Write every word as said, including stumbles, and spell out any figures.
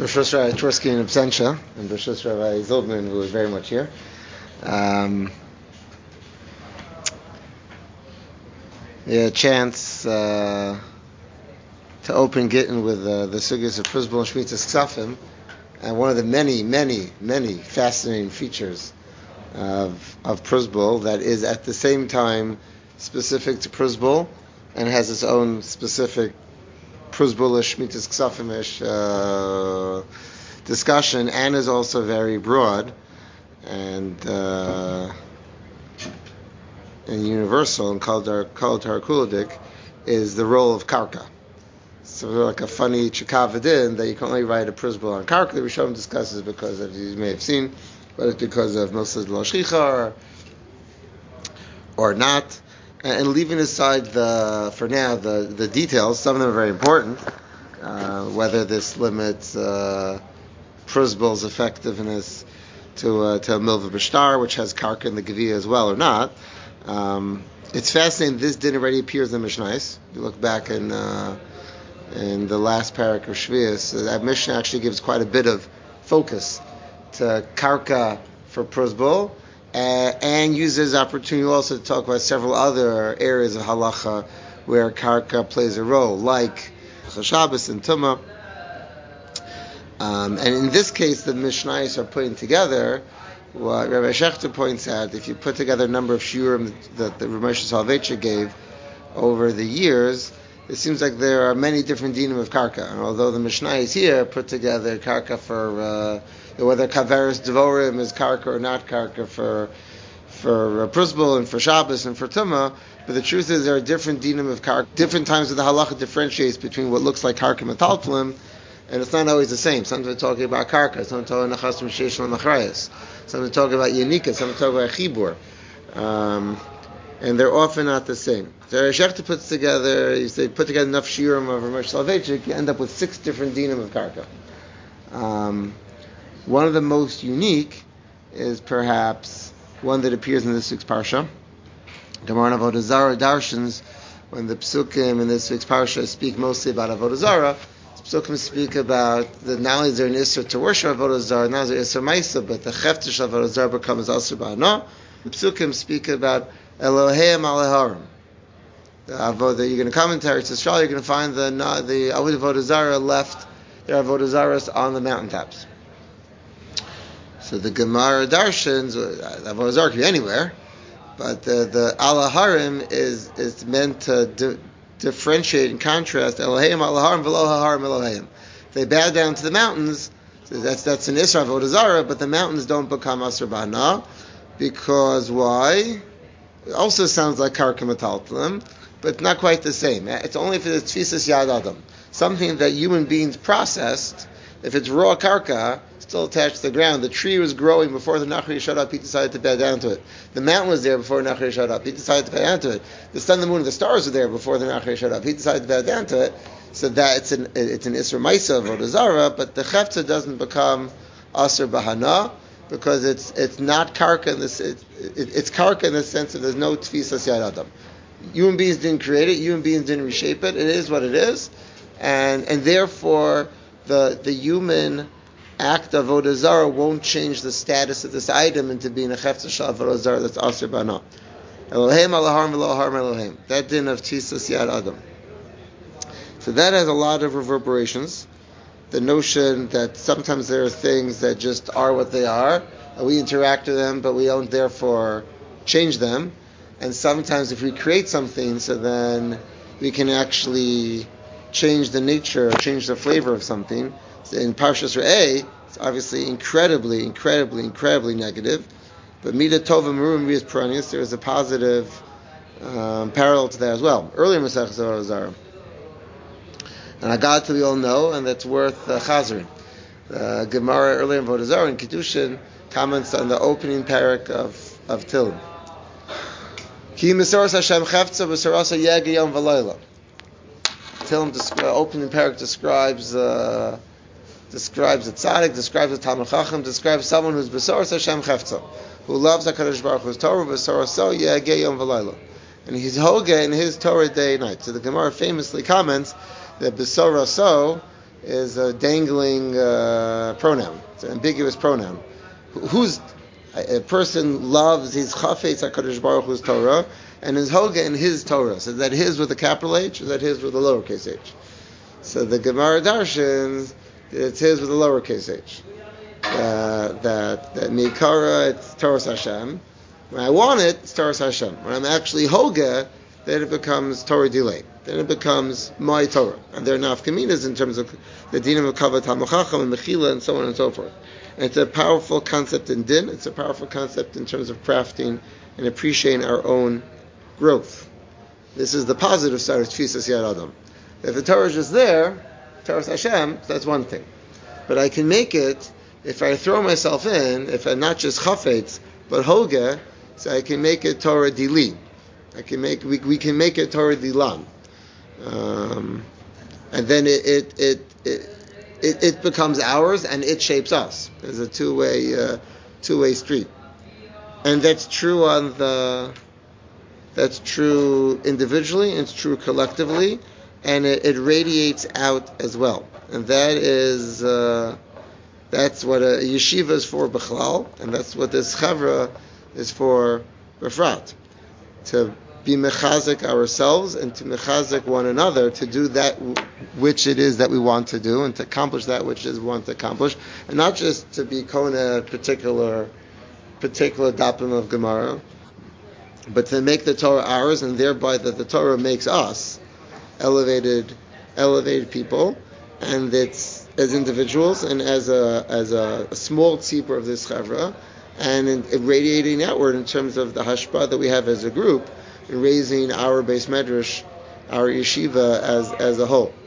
Bershus Rabbi Twersky in absentia, and Bershus Rabbi Zildman, who was very much here. Um, we had a chance uh, to open Gittin with uh, the Sugyas of Pruzbul and Shmitas Ksafim, and one of the many, many, many fascinating features of of Pruzbul that is at the same time specific to Pruzbul and has its own specific Pruzbulish, Shmitas Ksafimish uh, discussion, and is also very broad and uh, and universal and called Tarkuladik, is the role of Karka. So like a funny chikavadin that you can only write a Pruzbul on Karka. The Rishon discusses because, as you may have seen, whether it's because of Moshe L'Shchicha or, or not. And leaving aside the, for now, the, the details, some of them are very important, uh, whether this limits uh, Pruzbul's effectiveness to uh, to Milva B'Shtar, which has Karka in the Gevia as well, or not. Um, it's fascinating. This din already appears in Mishnais. You look back in uh, in the last parak of Shvius, uh, that Mishnah actually gives quite a bit of focus to Karka for Pruzbul. Uh, and uses opportunity also to talk about several other areas of halacha where karka plays a role, like Shabbos and Tumah. Um, and in this case, the Mishnayos are putting together what Rabbi Shechter points out. If you put together a number of shiurim that the Ramesh Soloveitchik gave over the years, it seems like there are many different dinim of karka. And although the Mishnayos here put together karka for uh, whether Kaveris Devorim is karka or not karka for for uh, Pruzbul and for Shabbos and for Tumah, but the truth is there are different dinim of karka. Different times of the halacha differentiates between what looks like karka metaltlim, and it's not always the same. Sometimes we're talking about karka, sometimes we're talking about nachas m'sheish and nachrayas, sometimes we're talking about yenika, sometimes we're talking about chibur, um, and they're often not the same. So Shechter puts together, you say put together enough shiurim of Ramesh Soloveitchik, you end up with six different dinim of karka. Um, One of the most unique is perhaps one that appears in this week's parsha. Gemara and Avodah Zarah darshans, when the psukim in this week's parsha speak mostly about Avodah Zarah, psukim speak about that not only is there an isser to worship Avodah Zarah, not only is there isser ma'isa, but the cheftish of Avodah Zarah becomes asur ba'ana. The psukim speak about Elohim aleharim. The Avodah, you're going to commentary to Shal, you're going to find the the Avodah Zarah left their Avodah Zarahs on the mountaintops. So the Gemara darshans, Avodah Zarah could be anywhere, but the, the Alaharim is is meant to di- differentiate and contrast Elohim Alaharim v'lo Haharim Elohim. They bow down to the mountains. So that's that's an Isra Avodah Zarah, but the mountains don't become Asur Ba'ana, because why? It also sounds like Karka Metaltalim, but not quite the same. It's only if it's Tfisas Yad Adam, something that human beings processed. If it's raw karka, still attached to the ground, the tree was growing before the Nachri showed up, he decided to bow down to it. The mountain was there before the Nachri showed up, he decided to bow down to it. The sun, the moon, and the stars were there before the Nachri showed up, he decided to bow down to it. So that it's an it's an Isra Maisa of Avodah Zarah, but the Chefta doesn't become Asur Bahana, because it's it's not karka in this it, it, it's karka in the sense that there's no Tfisas Yad Adam. Human beings didn't create it, human beings didn't reshape it, it is what it is, and and therefore the the human act of Avodah Zarah won't change the status of this item into being a chefta shel Avodah Zarah that's asur b'ana. Elohim alaharim v'lo haharim Elohim. That din of tisas yad adam. So that has a lot of reverberations. The notion that sometimes there are things that just are what they are, and we interact with them, but we don't therefore change them. And sometimes if we create something, so then we can actually change the nature, change the flavor of something. So in Parshas Re'eh, it's obviously incredibly, incredibly, incredibly negative. But Mida Tova Merum Rias Pranis, there is a positive um, parallel to that as well. Earlier in Masechus Avodah Zarah. And I got to we all know, and that's worth uh, Chazrin. Uh, Gemara earlier in Avodah Zarah in Kiddushin comments on the opening parak of, of Tillim. Ki Mesoras Hashem Chefza Mesorasa Yeg Yom V'Layla. Tillim descri- opening parak describes uh, describes the tzaddik, describes the Talmud Chacham, describes someone who's besoros Hashem chefza, who loves HaKadosh Baruch Hu's Torah, besoroso yehageh yom v'layla, and he's hoga in his Torah day and night. So the Gemara famously comments that besoroso is a dangling uh, pronoun. It's an ambiguous pronoun. Who's a person loves his chafetz HaKadosh Baruch Hu's Torah and his hoga in his Torah. So is that his with a capital H or is that his with a lowercase h? So the Gemara darshans, it's his with a lowercase h. Uh, that that Mikara, it's Torah Hashem. When I want it, it's Torah Hashem. When I'm actually hoga, then it becomes Torah delay. Then it becomes my Torah. And there are nafkaminas in terms of the dinim of kavat hamuchacham and mechila and so on and so forth. And it's a powerful concept in din. It's a powerful concept in terms of crafting and appreciating our own growth. This is the positive side of Tfisas Yad Adam. If the Torah is just there, Torah Hashem, that's one thing. But I can make it, if I throw myself in, if I'm not just chafetz, but hoga, so I can make it Torah dili. I can make we, we can make it Torah dilan. Um, and then it it, it it it it becomes ours and it shapes us. There's a two-way uh, two-way street. And that's true on the that's true individually, and it's true collectively, and it, it radiates out as well. And that is uh, that's what a yeshiva is for b'chlal, and that's what this chavra is for b'frat. To be mechazik ourselves and to mechazik one another to do that which it is that we want to do and to accomplish that which it is we want to accomplish, and not just to be kona particular particular dapim of Gemara, but to make the Torah ours, and thereby that the Torah makes us elevated elevated people, and it's as individuals and as a as a, a small tzibur of this chavra, and in, in radiating outward in terms of the hashpah that we have as a group, in raising our base medrash, our yeshiva as as a whole.